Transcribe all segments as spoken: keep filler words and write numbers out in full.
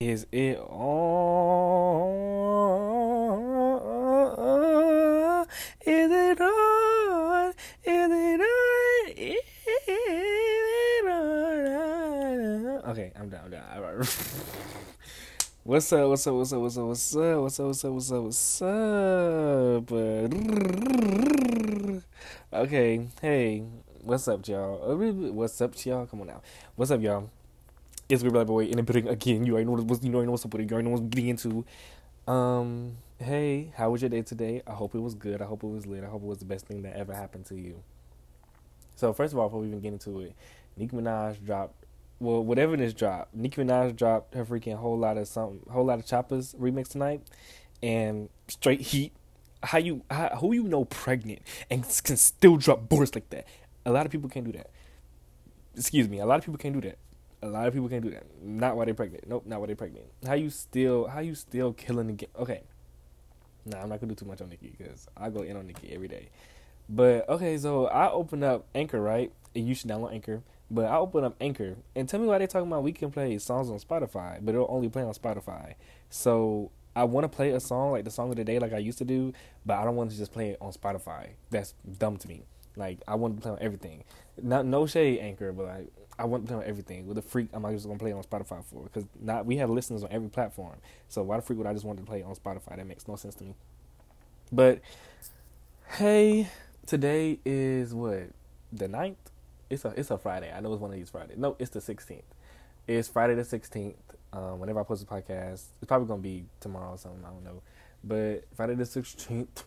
Is it on? Is it on? Is it on? Is it on? Okay, I'm done. I'm done. All right. What's up? What's up? What's up? What's up? What's up? What's up? What's up? What's up? What's up? Okay. Hey. What's up, y'all? What's up, y'all? Come on now. What's up, y'all? It's Weird Black Boy in the building again. You already know what's you already know what's up with it. You already know what's getting into. Um, hey, how was your day today? I hope it was good. I hope it was lit. I hope it was the best thing that ever happened to you. So first of all, before we even get into it, Nicki Minaj dropped well, whatever this dropped. Nicki Minaj dropped her freaking whole lot of something, whole lot of choppers remix tonight, and straight heat. How you, how, who you know pregnant and can still drop bars like that? A lot of people can't do that. Excuse me, a lot of people can't do that. A lot of people can't do that. Not while they're pregnant. Nope, not while they're pregnant. How you still, how you still killing the game? Okay, nah, I'm not gonna do too much on Nicki because I go in on Nicki every day. But okay, so I open up Anchor, right? And you should download Anchor. But I open up Anchor and tell me why they talking about we can play songs on Spotify, but it'll only play on Spotify. So I want to play a song like the song of the day, like I used to do, but I don't want to just play it on Spotify. That's dumb to me. Like I want to play on everything. Not no shade Anchor, but like I want to play on everything. With the freak, I'm not just gonna play it on Spotify for because not we have listeners on every platform. So why the freak would I just want to play it on Spotify? That makes no sense to me. But hey, today is what, the ninth? It's a it's a Friday. I know it's one of these Fridays. No, it's the sixteenth. It's Friday the sixteenth. Um, whenever I post a podcast, it's probably gonna be tomorrow or something. I don't know. But Friday the sixteenth.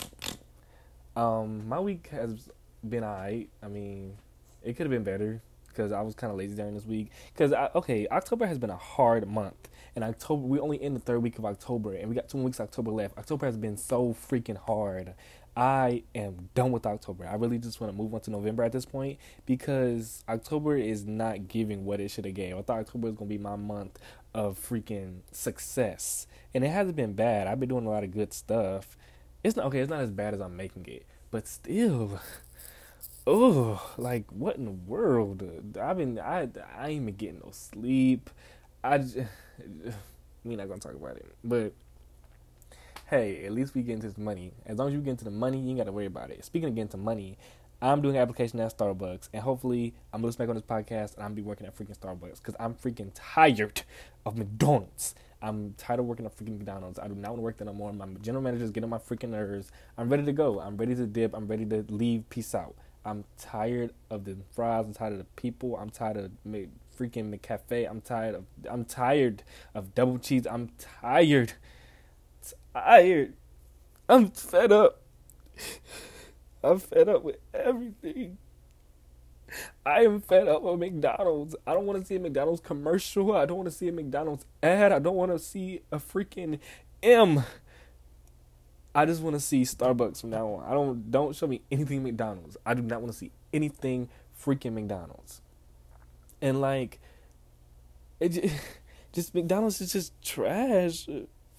Um, my week has been alright. I mean, it could have been better because I was kind of lazy during this week. Because okay, October has been a hard month, and October we only in the third week of October, and we got two weeks of October left. October has been so freaking hard. I am done with October. I really just want to move on to November at this point because October is not giving what it should have gave. I thought October was gonna be my month of freaking success, and it hasn't been bad. I've been doing a lot of good stuff. It's not okay. It's not as bad as I'm making it, but still, oh, like what in the world? I've been I I ain't been getting no sleep. I just, we're not gonna talk about it, but hey, at least we get into this money. As long as you get into the money, you ain't got to worry about it. Speaking of getting into money, I'm doing an application at Starbucks, and hopefully I'm going to back on this podcast, and I'm going to be working at freaking Starbucks, because I'm freaking tired of McDonald's. I'm tired of working at freaking McDonald's. I do not want to work there no more. My general manager is getting on my freaking nerves. I'm ready to go. I'm ready to dip. I'm ready to leave. Peace out. I'm tired of the fries. I'm tired of the people. I'm tired of freaking McCafe. I'm tired of, I'm tired of double cheese. I'm tired. Tired. I'm fed up. I'm fed up with everything. I am fed up with McDonald's. I don't want to see a McDonald's commercial. I don't want to see a McDonald's ad. I don't want to see a freaking M. I just want to see Starbucks from now on. I don't don't show me anything McDonald's. I do not want to see anything freaking McDonald's. And like, it just, just McDonald's is just trash.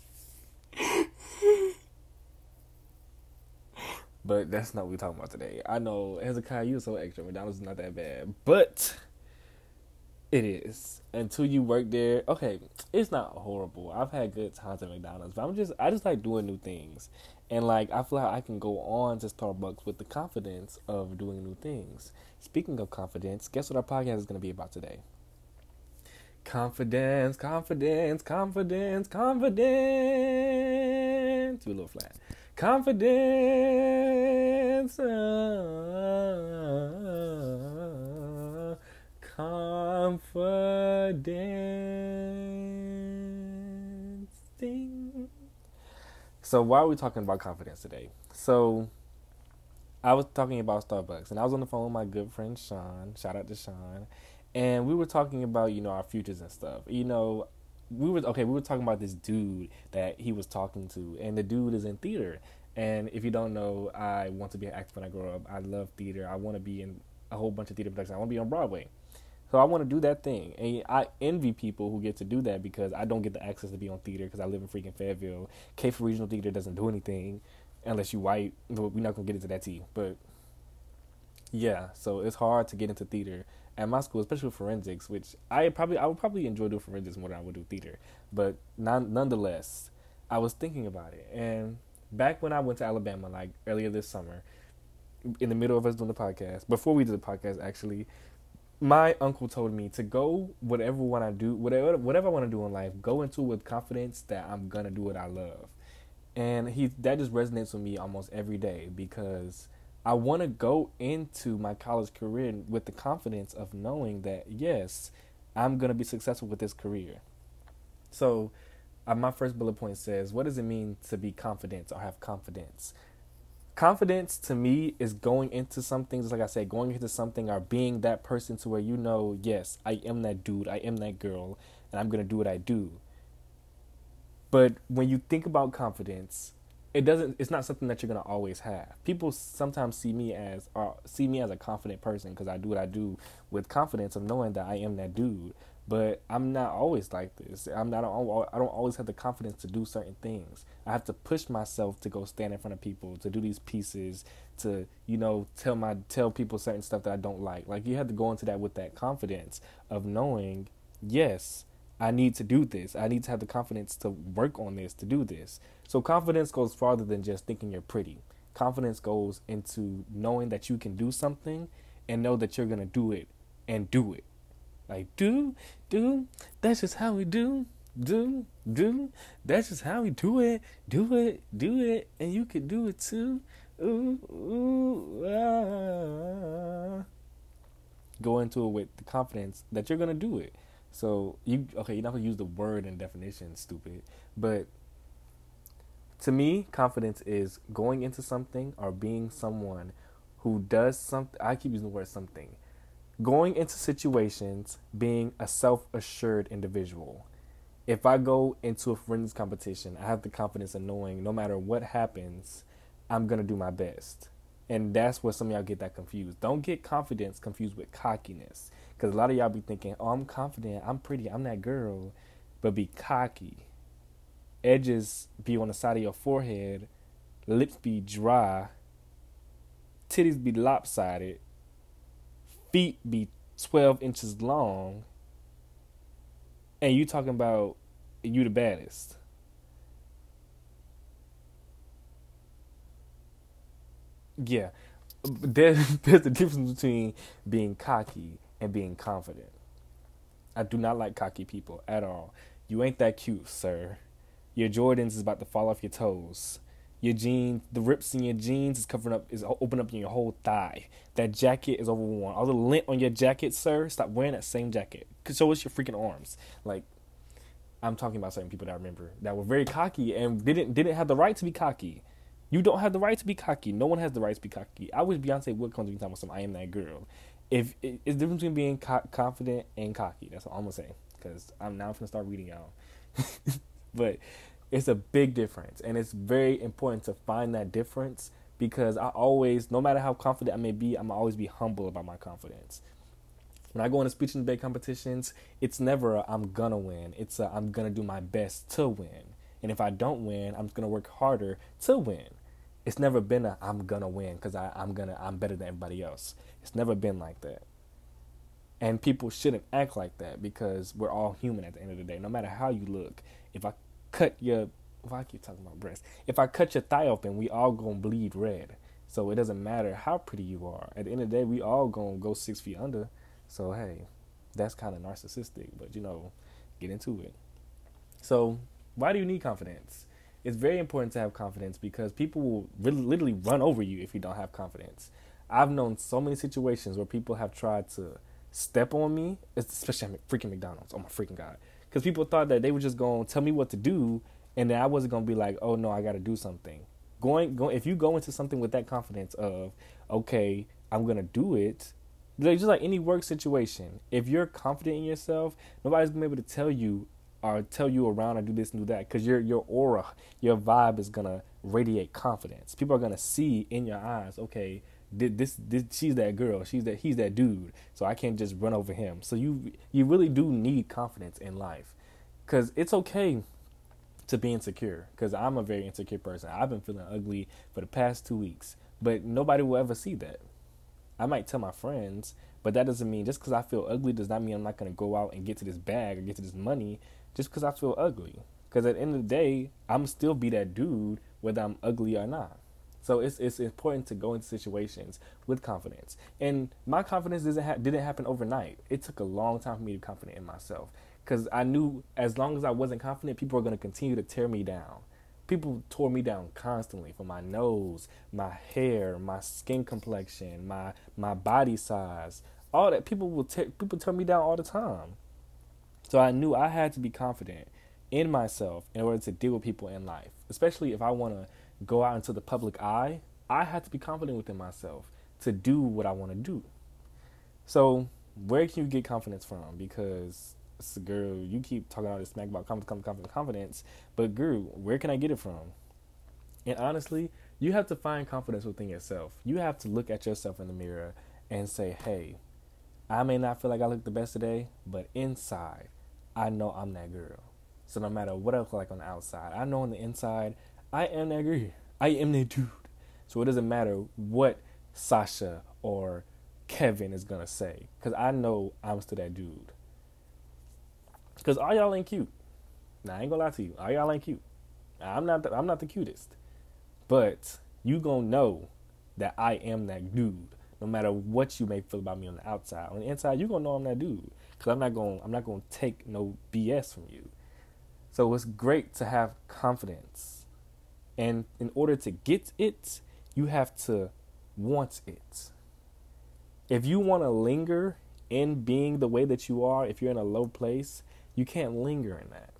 But that's not what we're talking about today. I know, Hezekiah, you're so extra. McDonald's is not that bad. But it is. Until you work there, okay, it's not horrible. I've had good times at McDonald's. But I'm just, I just like doing new things. And like, I feel like I can go on to Starbucks with the confidence of doing new things. Speaking of confidence, guess what our podcast is going to be about today? Confidence, confidence, confidence, confidence. Do a little flat. Confidence. Uh, confidence. Ding. So why are we talking about confidence today? So I was talking about Starbucks, and I was on the phone with my good friend Sean. Shout out to Sean. And we were talking about, you know, our futures and stuff. You know, we were, okay, we were talking about this dude that he was talking to. And the dude is in theater. And if you don't know, I want to be an actor when I grow up. I love theater. I want to be in a whole bunch of theater productions. I want to be on Broadway. So I want to do that thing. And I envy people who get to do that because I don't get the access to be on theater because I live in freaking Fayetteville. K for Regional Theater doesn't do anything unless you white. We're not going to get into that tea. But yeah, so it's hard to get into theater at my school, especially with forensics, which I probably I would probably enjoy doing forensics more than I would do theater. But non, nonetheless, I was thinking about it, and back when I went to Alabama, like earlier this summer, in the middle of us doing the podcast, before we did the podcast, actually, my uncle told me to go whatever want to do, whatever whatever I want to do in life, go into it with confidence that I'm gonna do what I love, and he that just resonates with me almost every day because I want to go into my college career with the confidence of knowing that yes, I'm gonna be successful with this career. So, uh, my first bullet point says, what does it mean to be confident or have confidence? Confidence to me is going into something, just like I said, going into something or being that person to where you know, yes, I am that dude, I am that girl, and I'm going to do what I do. But when you think about confidence, it doesn't, it's not something that you're going to always have. People sometimes see me as, or see me as a confident person because I do what I do with confidence of knowing that I am that dude. But I'm not always like this. I'm not. I don't always have the confidence to do certain things. I have to push myself to go stand in front of people, to do these pieces, to you know tell my tell people certain stuff that I don't like. Like you have to go into that with that confidence of knowing, yes, I need to do this. I need to have the confidence to work on this, to do this. So confidence goes farther than just thinking you're pretty. Confidence goes into knowing that you can do something and know that you're gonna do it and do it. Like, do, do, that's just how we do, do, do, that's just how we do it, do it, do it, and you can do it too. Ooh, ooh, ah. Go into it with the confidence that you're going to do it. So, you, okay, you're not going to use the word in definition, stupid, but to me, confidence is going into something or being someone who does something. I keep using the word something. Going into situations, being a self-assured individual. If I go into a forensics competition, I have the confidence of knowing no matter what happens, I'm going to do my best. And that's where some of y'all get that confused. Don't get confidence confused with cockiness. Because a lot of y'all be thinking, oh, I'm confident, I'm pretty, I'm that girl. But be cocky. Edges be on the side of your forehead. Lips be dry. Titties be lopsided. Feet be twelve inches long, and you talking about you the baddest. Yeah, there's, there's a difference between being cocky and being confident. I do not like cocky people at all. You ain't that cute, sir. Your Jordans is about to fall off your toes. Your jeans, the rips in your jeans is covering up, is open up in your whole thigh. That jacket is overworn. All the lint on your jacket, sir, stop wearing that same jacket. So it's your freaking arms. Like, I'm talking about certain people that I remember that were very cocky and didn't didn't have the right to be cocky. You don't have the right to be cocky. No one has the right to be cocky. I wish Beyonce would come to me talking about some I am that girl. If it, it's the difference between being co- confident and cocky. That's all I'm gonna say. Because I'm now gonna start reading y'all. But it's a big difference, and it's very important to find that difference because I always, no matter how confident I may be, I'm always be humble about my confidence. When I go into speech and debate competitions, it's never a, I'm gonna win. It's a, I'm gonna do my best to win. And if I don't win, I'm gonna work harder to win. It's never been a I'm gonna win because I'm gonna I'm better than everybody else. It's never been like that. And people shouldn't act like that because we're all human at the end of the day. No matter how you look, if I cut your, why I keep talking about breast? If I cut your thigh open, we all gonna bleed red. So it doesn't matter how pretty you are. At the end of the day, we all gonna go six feet under. So hey, that's kind of narcissistic, but you know, get into it. So why do you need confidence? It's very important to have confidence because people will really, literally run over you if you don't have confidence. I've known so many situations where people have tried to step on me, especially at freaking McDonald's. Oh my freaking God. Because people thought that they were just going to tell me what to do, and then I wasn't going to be like, oh, no, I got to do something. Going, going, if you go into something with that confidence of, okay, I'm going to do it, just like any work situation, if you're confident in yourself, nobody's going to be able to tell you or tell you around or do this and do that because your your aura, your vibe is going to radiate confidence. People are going to see in your eyes, okay, This, this, she's that girl. She's that. He's that dude. So I can't just run over him. So you, you really do need confidence in life, because it's okay to be insecure. Because I'm a very insecure person. I've been feeling ugly for the past two weeks, but nobody will ever see that. I might tell my friends, But that doesn't mean just because I feel ugly does not mean I'm not going to go out and get to this bag or get to this money just because I feel ugly. Because at the end of the day, I'm still be that dude whether I'm ugly or not. So it's it's important to go into situations with confidence. And my confidence doesn't ha- didn't happen overnight. It took a long time for me to be confident in myself. Because I knew as long as I wasn't confident, people were going to continue to tear me down. People tore me down constantly for my nose, my hair, my skin complexion, my my body size, all that. People will tear, people tear me down all the time. So I knew I had to be confident in myself in order to deal with people in life, especially if I want to go out into the public eye. I had to be confident within myself to do what I want to do. So where can you get confidence from? Because girl, you keep talking all this smack about confidence, confidence, confidence, confidence, but girl, where can I get it from? And honestly, you have to find confidence within yourself. You have to look at yourself in the mirror and say, hey, I may not feel like I look the best today, but inside, I know I'm that girl. So no matter what I look like on the outside, I know on the inside, I am that girl. I am that dude. So it doesn't matter what Sasha or Kevin is going to say, because I know I'm still that dude. Because all y'all ain't cute. Now, I ain't gonna lie to you. All y'all ain't cute. I'm not the, I'm not the cutest. But you gonna know that I am that dude. No matter what you may feel about me on the outside. On the inside, you gonna know I'm that dude. Because I'm not gonna I'm not gonna take no B S from you. So it's great to have confidence. And in order to get it, you have to want it. If you want to linger in being the way that you are, if you're in a low place, you can't linger in that.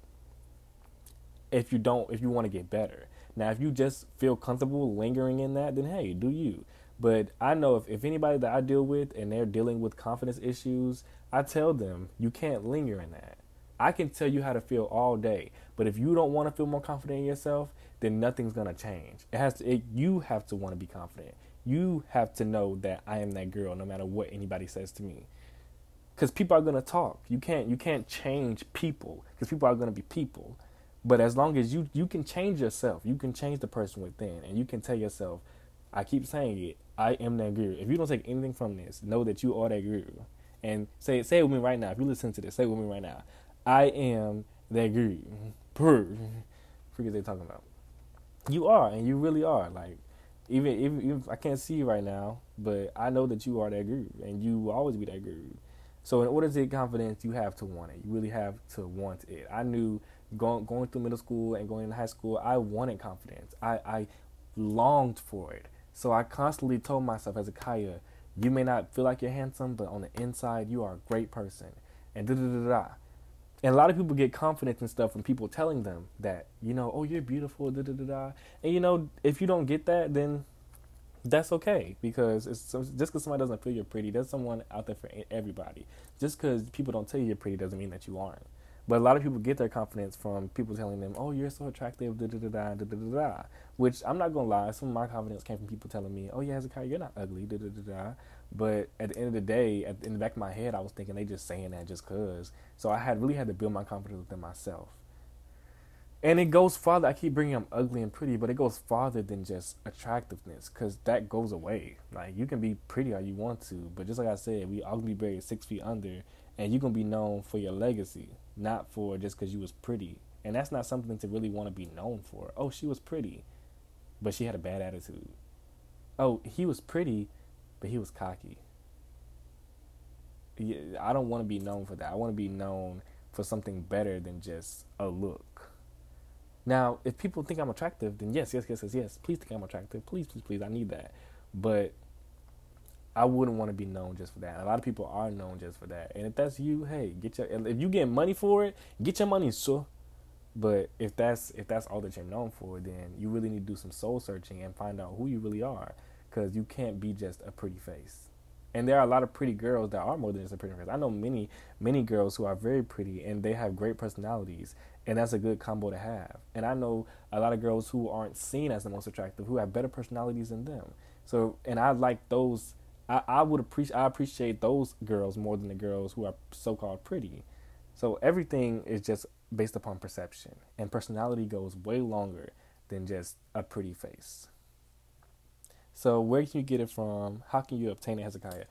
If you don't, if you want to get better. Now, if you just feel comfortable lingering in that, then hey, do you. But I know if, if anybody that I deal with and they're dealing with confidence issues, I tell them you can't linger in that. I can tell you how to feel all day, but if you don't want to feel more confident in yourself, then nothing's going to change. It has to, it, you have to want to be confident. You have to know that I am that girl no matter what anybody says to me. Because people are going to talk. You can't you can't change people because people are going to be people. But as long as you, you can change yourself, you can change the person within, and you can tell yourself, I keep saying it, I am that girl. If you don't take anything from this, know that you are that girl. And say, say it with me right now. If you listen to this, say it with me right now. I am that girl. Purr. Forget they talking about. You are, and you really are. Like, even, even, even I can't see you right now, but I know that you are that girl, and you will always be that girl. So in order to get confidence, you have to want it. You really have to want it. I knew going going through middle school and going into high school, I wanted confidence. I, I longed for it. So I constantly told myself, Hezekiah, you may not feel like you're handsome, but on the inside, you are a great person. And da da da da. And a lot of people get confidence and stuff from people telling them that, you know, oh, you're beautiful, da da da da. And, you know, if you don't get that, then that's okay. Because it's, just because somebody doesn't feel you're pretty, there's someone out there for everybody. Just because people don't tell you you're pretty doesn't mean that you aren't. But a lot of people get their confidence from people telling them, oh, you're so attractive, da da da da da da da da. Which I'm not going to lie, some of my confidence came from people telling me, oh, yeah, Hezekiah, you're not ugly, da da da da. But at the end of the day, at, in the back of my head, I was thinking they just saying that just because. So I had really had to build my confidence within myself. And it goes farther. I keep bringing up ugly and pretty, but it goes farther than just attractiveness because that goes away. Like, you can be pretty all you want to, but just like I said, we all gonna be buried six feet under, and you're going to be known for your legacy, not for just because you was pretty. And that's not something to really want to be known for. Oh, she was pretty, but she had a bad attitude. Oh, he was pretty, but he was cocky. I don't want to be known for that. I want to be known for something better than just a look. Now, if people think I'm attractive, then yes, yes, yes, yes, yes. Please think I'm attractive. Please, please, please. I need that. But I wouldn't want to be known just for that. A lot of people are known just for that. And if that's you, hey, get your. If you get money for it, get your money, sir. But if that's if that's all that you're known for, then you really need to do some soul searching and find out who you really are, because you can't be just a pretty face. And there are a lot of pretty girls that are more than just a pretty face. I know many, many girls who are very pretty and they have great personalities, and that's a good combo to have. And I know a lot of girls who aren't seen as the most attractive who have better personalities than them. So, and I like those. I, I would appreciate. I appreciate those girls more than the girls who are so-called pretty. So everything is just based upon perception, and personality goes way longer than just a pretty face. So where can you get it from? How can you obtain it, Hezekiah?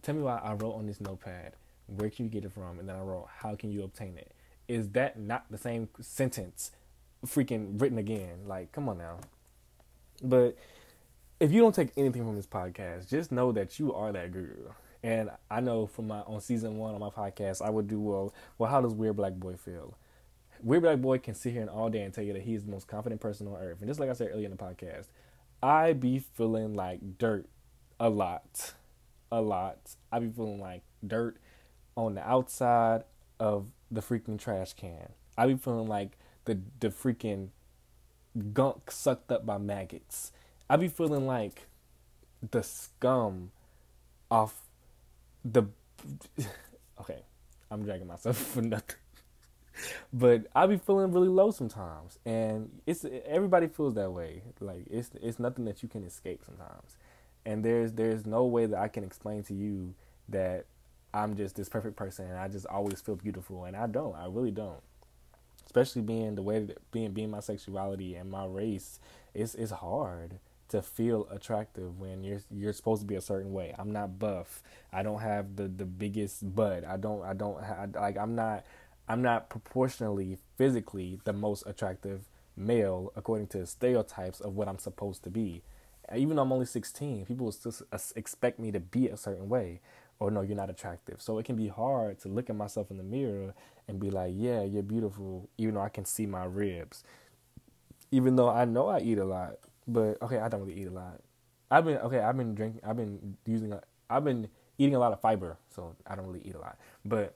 Tell me why I wrote on this notepad. Where can you get it from? And then I wrote, how can you obtain it? Is that not the same sentence freaking written again? Like, come on now. But if you don't take anything from this podcast, just know that you are that girl. And I know from my on season one on my podcast, I would do well. Well, how does Weird Black Boy feel? Weird Black Boy can sit here and all day and tell you that he's the most confident person on earth. And just like I said earlier in the podcast, I be feeling like dirt a lot, a lot. I be feeling like dirt on the outside of the freaking trash can. I be feeling like the the freaking gunk sucked up by maggots. I be feeling like the scum off the. Okay, I'm dragging myself for nothing. But I be feeling really low sometimes, and it's everybody feels that way. Like it's it's nothing that you can escape sometimes, and there's there's no way that I can explain to you that I'm just this perfect person and I just always feel beautiful, and I don't. I really don't. Especially being the way that being being my sexuality and my race, it's it's hard to feel attractive when you're you're supposed to be a certain way. I'm not buff. I don't have the, the biggest butt. I don't I don't have, like I'm not I'm not proportionally physically the most attractive male according to stereotypes of what I'm supposed to be. Even though I'm only sixteen, people will still expect me to be a certain way. Or no, you're not attractive. So it can be hard to look at myself in the mirror and be like, yeah, you're beautiful, even though I can see my ribs. Even though I know I eat a lot. But, okay, I don't really eat a lot. I've been, okay, I've been drinking, I've been using, a, I've been eating a lot of fiber. So I don't really eat a lot. But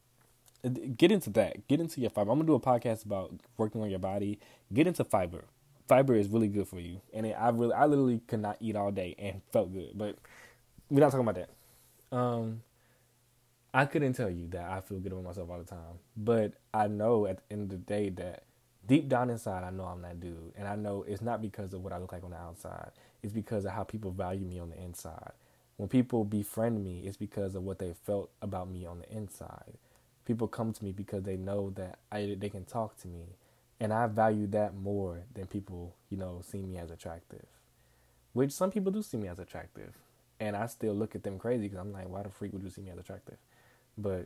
get into that. Get into your fiber. I'm going to do a podcast about working on your body. Get into fiber. Fiber is really good for you. And it, I really, I literally could not eat all day and felt good. But we're not talking about that. Um, I couldn't tell you that I feel good about myself all the time, but I know at the end of the day that deep down inside, I know I'm that dude, and I know it's not because of what I look like on the outside. It's because of how people value me on the inside. When people befriend me, it's because of what they felt about me on the inside. People come to me because they know that I, they can talk to me, and I value that more than people, you know, see me as attractive, which some people do see me as attractive. And I still look at them crazy because I'm like, why the freak would you see me as attractive? But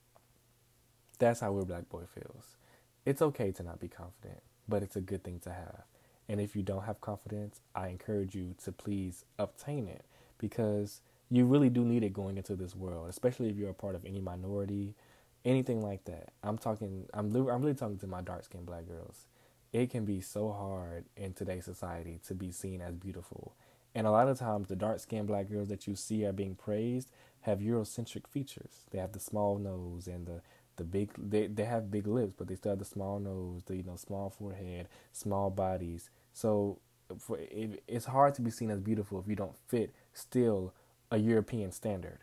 that's how Weird Black Boy feels. It's okay to not be confident, but it's a good thing to have. And if you don't have confidence, I encourage you to please obtain it, because you really do need it going into this world, especially if you're a part of any minority, anything like that. I'm talking, I'm, li- I'm really talking to my dark-skinned black girls. It can be so hard in today's society to be seen as beautiful. And a lot of times, the dark-skinned black girls that you see are being praised have Eurocentric features. They have the small nose and the, the big, they, they have big lips, but they still have the small nose, the, you know, small forehead, small bodies. So for, it, it's hard to be seen as beautiful if you don't fit still a European standard.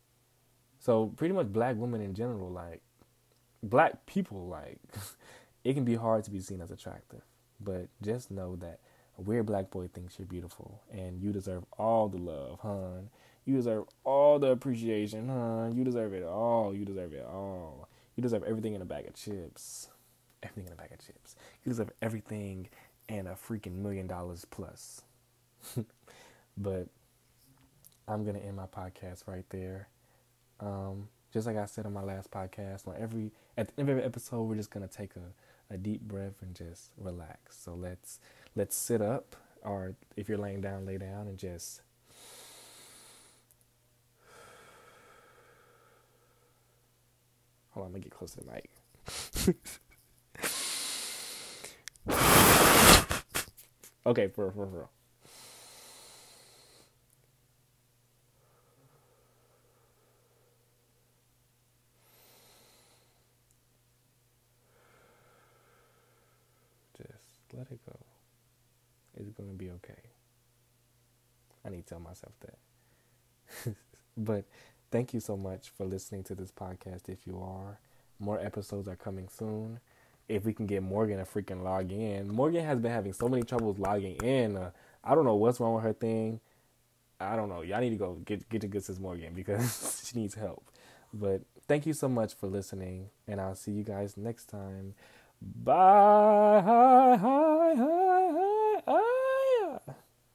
So pretty much black women in general, like, black people, like, it can be hard to be seen as attractive. But just know that a Weird Black Boy thinks you're beautiful, and you deserve all the love, hon. You deserve all the appreciation, hon. You deserve it all. You deserve it all. You deserve everything in a bag of chips. Everything in a bag of chips. You deserve everything and a freaking million dollars plus. But I'm going to end my podcast right there. Um, just like I said on my last podcast, on every at the end of every episode, we're just going to take a, a deep breath and just relax. So let's let's sit up, or if you're laying down, lay down and just hold on, let me get close to the mic. Okay, for for for. Just let it go. It's gonna be okay. I need to tell myself that. But thank you so much for listening to this podcast. If you are, more episodes are coming soon. If we can get Morgan to freaking log in. Morgan has been having so many troubles logging in. Uh, I don't know what's wrong with her thing. I don't know. Y'all need to go get get to good sis Morgan because she needs help. But thank you so much for listening, and I'll see you guys next time. Bye. Hi, hi, hi, hi, hi.